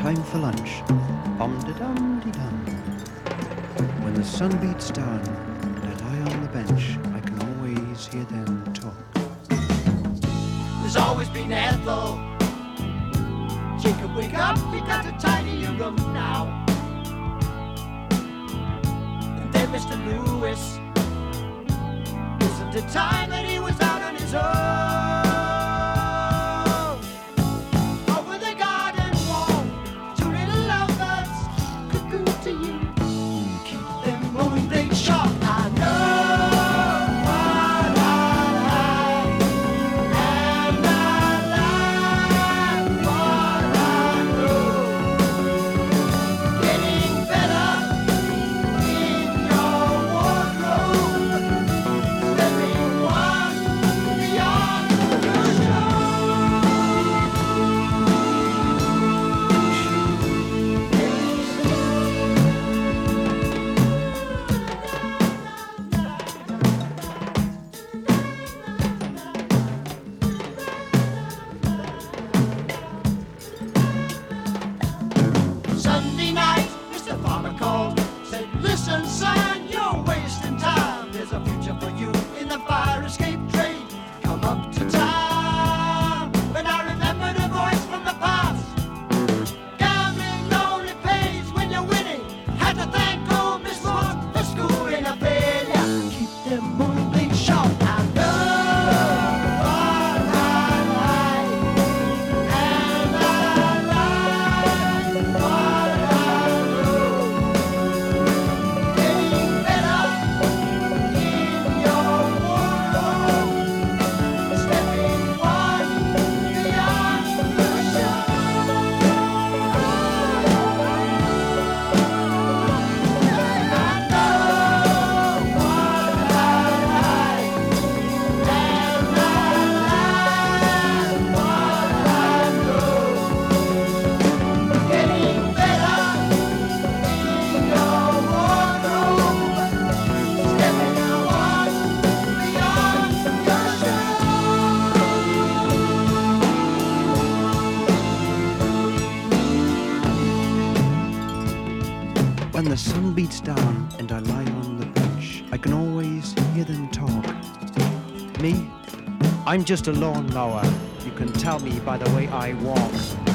time for lunch. Bum-de-dum-de-dum. When the sun beats down and I lie on the bench, I can always hear them talk. There's always been Ethel. Jacob, wake up, we got to tidy your room now. And then Mr. Lewis, isn't it time that he was out on his own? Over the garden wall, two little lovebirds cuckoo to you. Keep them rolling blades sharp. I know what I like, and I like what I know. Getting better in your wardrobe, stepping one beyond your show. Sunday night, Mr. Farmer called, said, listen, son, you're wasting time. There's a future for you in the fire escape trade. Come up to town. But I remembered a voice from the past. Gambling only pays when you're winning. Had to thank old Miss Morse for schooling a failure. Keep them moving blades sharp. I know what I like, and I like what I know. Getting better in your wardrobe, stepping one beyond your show. I know what I like, and I like what I know. Getting better in your wardrobe, stepping one beyond your When the sun beats down and I lie on the bench, I can always hear them talk. Me? I'm just a lawnmower. You can tell me by the way I walk.